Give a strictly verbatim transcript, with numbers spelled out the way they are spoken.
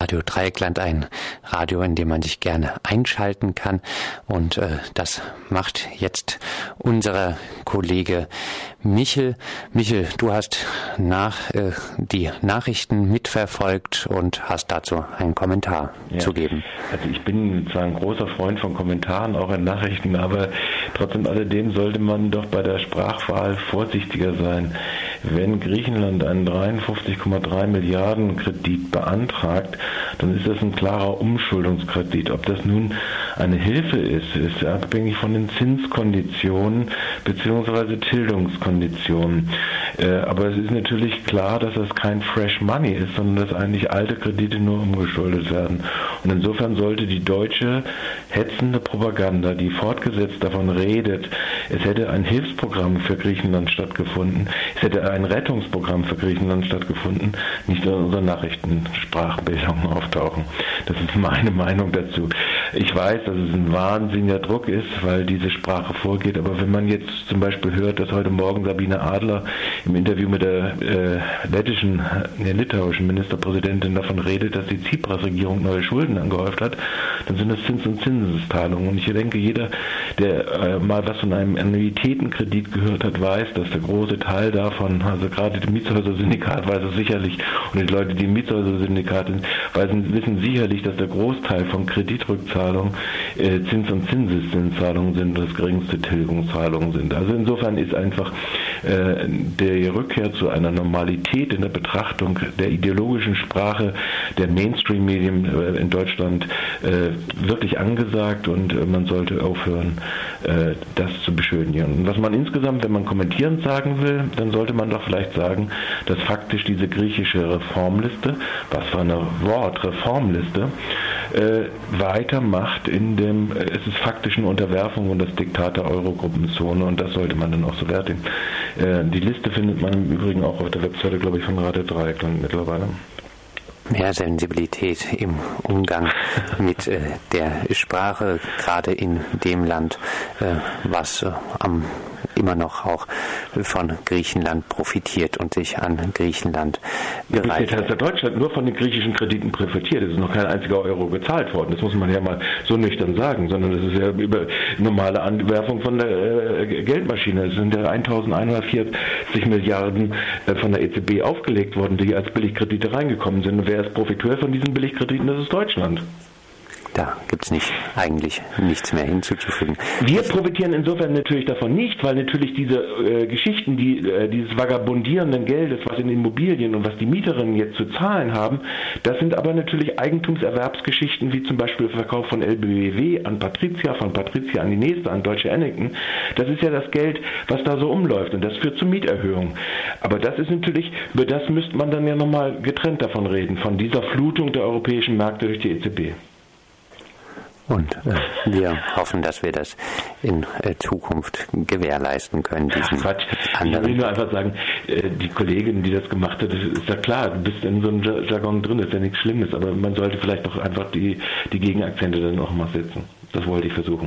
Radio Dreieckland, ein Radio, in dem man sich gerne einschalten kann. Und äh, das macht jetzt unser Kollege Michel. Michel, du hast nach äh, die Nachrichten mitverfolgt und hast dazu einen Kommentar ja. zu geben. Also ich bin zwar ein großer Freund von Kommentaren, auch in Nachrichten, aber trotzdem alledem sollte man doch bei der Sprachwahl vorsichtiger sein. Wenn Griechenland einen dreiundfünfzig Komma drei Milliarden Kredit beantragt, dann ist das ein klarer Umschuldungskredit. Ob das nun eine Hilfe ist, ist abhängig von den Zinskonditionen bzw. Tilgungskonditionen. Äh, aber es ist natürlich klar, dass das kein Fresh Money ist, sondern dass eigentlich alte Kredite nur umgeschuldet werden. Und insofern sollte die deutsche hetzende Propaganda, die fortgesetzt davon redet, es hätte ein Hilfsprogramm für Griechenland stattgefunden, es hätte ein Rettungsprogramm für Griechenland stattgefunden, nicht in unseren Nachrichtensprachbildungen auftauchen. Das ist meine Meinung dazu. Ich weiß, dass es ein wahnsinniger Druck ist, weil diese Sprache vorgeht, aber wenn man jetzt zum Beispiel hört, dass heute Morgen Sabine Adler im Interview mit der äh, lettischen, der litauischen Ministerpräsidentin davon redet, dass die Tsipras-Regierung neue Schulden angehäuft hat, dann sind das Zins- und Zinseszahlungen. Und ich denke, jeder, der äh, mal was von einem Annuitätenkredit gehört hat, weiß, dass der große Teil davon, also gerade das Mietshäuser-Syndikat weiß es sicherlich, und die Leute, die im Mietshäuser-Syndikat sind, wissen, wissen sicherlich, dass der Großteil von Kreditrückzahlungen äh, Zins- und Zinseszinszahlungen sind und das geringste Tilgungszahlungen sind. Also insofern ist einfach äh, der Rückkehr zu einer Normalität in der Betrachtung der ideologischen Sprache der Mainstream-Medien äh, in Deutschland äh, wirklich angesagt und äh, man sollte aufhören, äh, das zu beschönigen. Und was man insgesamt, wenn man kommentierend sagen will, dann sollte man doch vielleicht sagen, dass faktisch diese griechische Reformliste, was für eine Wort, Reformliste, äh, weitermacht in dem, äh, es ist faktisch eine Unterwerfung und das Diktat der Eurogruppenzone und das sollte man dann auch so werten. Äh, die Liste findet man im Übrigen auch auf der Webseite, glaube ich, von Radio Dreieckland mittlerweile. Mehr Sensibilität im Umgang mit äh, der Sprache, gerade in dem Land, äh, was äh, am immer noch auch von Griechenland profitiert und sich an Griechenland bereichert. Bisher hat Deutschland nur von den griechischen Krediten profitiert. Es ist noch kein einziger Euro gezahlt worden. Das muss man ja mal so nüchtern sagen, sondern das ist ja über normale Anwerfung von der äh, Geldmaschine. Es sind ja eintausendeinhundertvierzig Milliarden äh, von der E Z B aufgelegt worden, die als Billigkredite reingekommen sind. Und wer ist Profiteur von diesen Billigkrediten? Das ist Deutschland. Da gibt es nicht, eigentlich nichts mehr hinzuzufügen. Wir profitieren insofern natürlich davon nicht, weil natürlich diese äh, Geschichten, die, äh, dieses vagabundierenden Geldes, was in Immobilien und was die Mieterinnen jetzt zu zahlen haben, das sind aber natürlich Eigentumserwerbsgeschichten, wie zum Beispiel der Verkauf von L B W W an Patricia, von Patricia an die nächste, an Deutsche Annington. Das ist ja das Geld, was da so umläuft und das führt zu Mieterhöhungen. Aber das ist natürlich, über das müsste man dann ja nochmal getrennt davon reden, von dieser Flutung der europäischen Märkte durch die E Z B. Und äh, wir hoffen, dass wir das in äh, Zukunft gewährleisten können. Diesen Ach, Quatsch. anderen Ich will nur einfach sagen, äh, die Kollegin, die das gemacht hat, ist ja klar, du bist in so einem Jargon drin, das ist ja nichts Schlimmes, aber man sollte vielleicht doch einfach die, die Gegenakzente dann auch mal setzen. Das wollte ich versuchen.